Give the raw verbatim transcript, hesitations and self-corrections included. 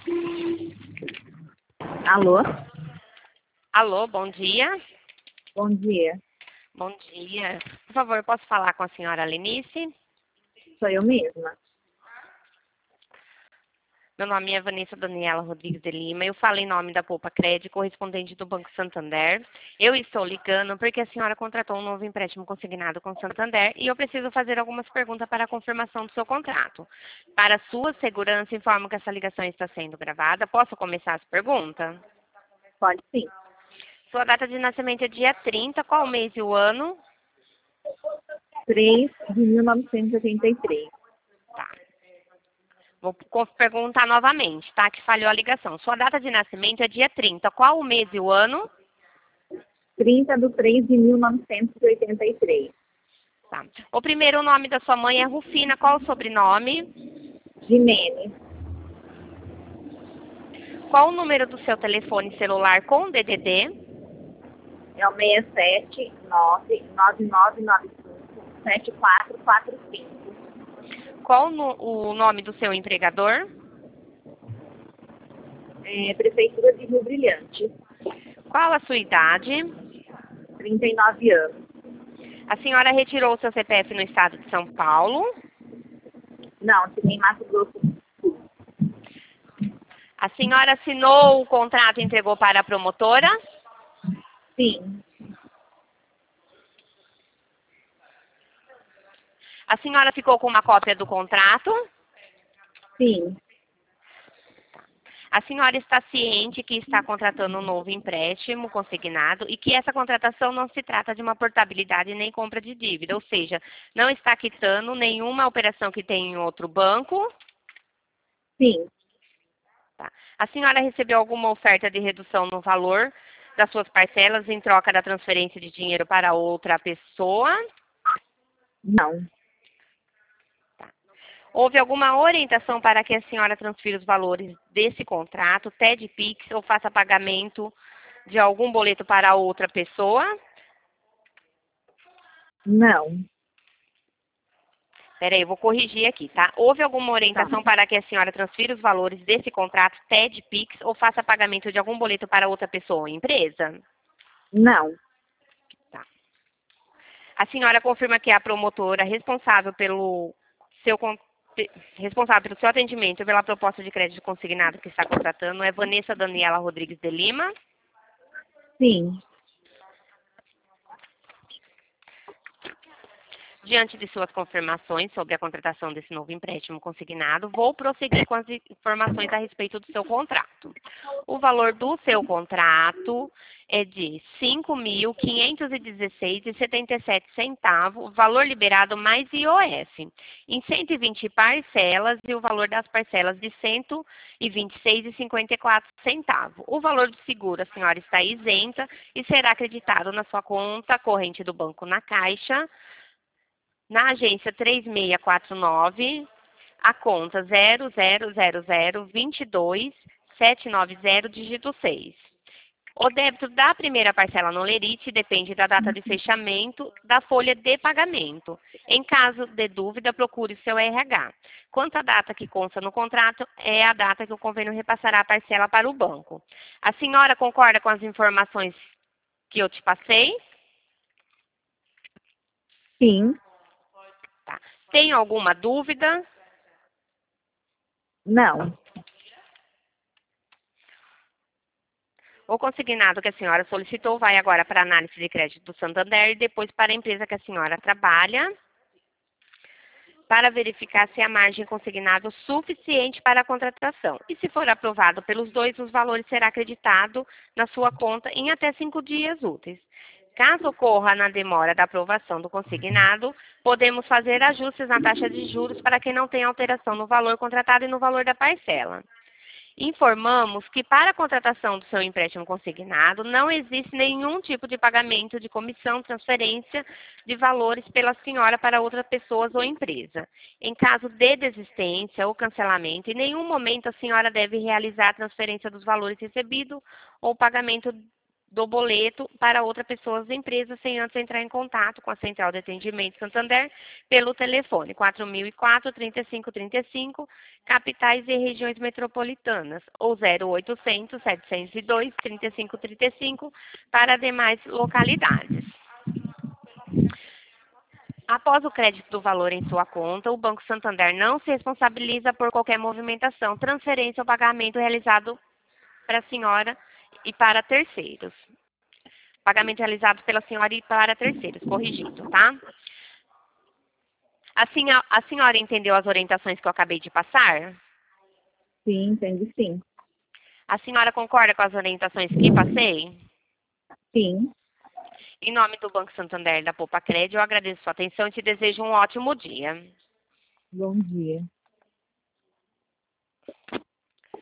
Alô? Alô, bom dia. Bom dia. Bom dia. Por favor, eu posso falar com a senhora Lenice? Sou eu mesma. Meu nome é Vanessa Daniela Rodrigues de Lima. Eu falo em nome da Poupa Crédito, correspondente do Banco Santander. Eu estou ligando porque a senhora contratou um novo empréstimo consignado com o Santander e eu preciso fazer algumas perguntas para a confirmação do seu contrato. Para sua segurança, informo que essa ligação está sendo gravada. Posso começar as perguntas? Pode sim. Sua data de nascimento é dia trinta. Qual o mês e o ano? três de mil novecentos e oitenta e três. Tá. Vou co- perguntar novamente, tá? Que falhou a ligação. Sua data de nascimento é dia trinta. Qual o mês e o ano? trinta de três de mil novecentos e oitenta e três. Tá. O primeiro nome da sua mãe é Rufina. Qual o sobrenome? Jimenez. Qual o número do seu telefone celular com D D D? É o seis sete nove nove nove nove cinco sete quatro quatro cinco. Qual no- o nome do seu empregador? É, Prefeitura de Rio Brilhante. Qual a sua idade? trinta e nove anos. A senhora retirou o seu C P F no estado de São Paulo? Não, tem Mato Grosso do Sul. A senhora assinou o contrato e entregou para a promotora? Sim. A senhora ficou com uma cópia do contrato? Sim. A senhora está ciente que está contratando um novo empréstimo consignado e que essa contratação não se trata de uma portabilidade nem compra de dívida, ou seja, não está quitando nenhuma operação que tem em outro banco? Sim. Tá. A senhora recebeu alguma oferta de redução no valor das suas parcelas em troca da transferência de dinheiro para outra pessoa? Não. Houve alguma orientação para que a senhora transfira os valores desse contrato, T E D Pix, ou faça pagamento de algum boleto para outra pessoa? Não. Peraí, eu vou corrigir aqui, tá? Houve alguma Tá. orientação para que a senhora transfira os valores desse contrato, T E D Pix, ou faça pagamento de algum boleto para outra pessoa ou empresa? Não. Tá. A senhora confirma que é a promotora responsável pelo seu con- pe- responsável pelo seu atendimento e pela proposta de crédito consignado que está contratando é Vanessa Daniela Rodrigues de Lima? Sim. Diante de suas confirmações sobre a contratação desse novo empréstimo consignado, vou prosseguir com as informações a respeito do seu contrato. O valor do seu contrato é de cinco mil quinhentos e dezesseis reais e setenta e sete centavos, valor liberado mais I O F, em cento e vinte parcelas e o valor das parcelas de cento e vinte e seis reais e cinquenta e quatro centavos. O valor do seguro, a senhora está isenta e será acreditado na sua conta corrente do banco na Caixa, na agência três seis quatro nove, a conta zero zero zero zero dois dois sete nove zero, dígito seis. O débito da primeira parcela no Lerite depende da data de fechamento da folha de pagamento. Em caso de dúvida, procure seu R H. Quanto à data que consta no contrato, é a data que o convênio repassará a parcela para o banco. A senhora concorda com as informações que eu te passei? Sim. Tá. Tem alguma dúvida? Não. O consignado que a senhora solicitou vai agora para a análise de crédito do Santander e depois para a empresa que a senhora trabalha, para verificar se a margem consignável é suficiente para a contratação. E se for aprovado pelos dois, os valores serão acreditados na sua conta em até cinco dias úteis. Caso ocorra na demora da aprovação do consignado, podemos fazer ajustes na taxa de juros para que não tenha alteração no valor contratado e no valor da parcela. Informamos que para a contratação do seu empréstimo consignado não existe nenhum tipo de pagamento de comissão, transferência de valores pela senhora para outras pessoas ou empresa. Em caso de desistência ou cancelamento, em nenhum momento a senhora deve realizar a transferência dos valores recebidos ou pagamento do boleto para outra pessoa da empresa sem antes entrar em contato com a Central de Atendimento Santander pelo telefone quatro mil e quatro, trinta e cinco trinta e cinco, capitais e regiões metropolitanas, ou zero oitocentos, setecentos e dois, trinta e cinco trinta e cinco para demais localidades. Após o crédito do valor em sua conta, o Banco Santander não se responsabiliza por qualquer movimentação, transferência ou pagamento realizado para a senhora e para terceiros. Pagamento realizado pela senhora e para terceiros, corrigindo, tá? A senhora, a senhora entendeu as orientações que eu acabei de passar? Sim, entendi sim. A senhora concorda com as orientações que passei? Sim. Em nome do Banco Santander da Poupa Crédito, eu agradeço sua atenção e te desejo um ótimo dia. Bom dia.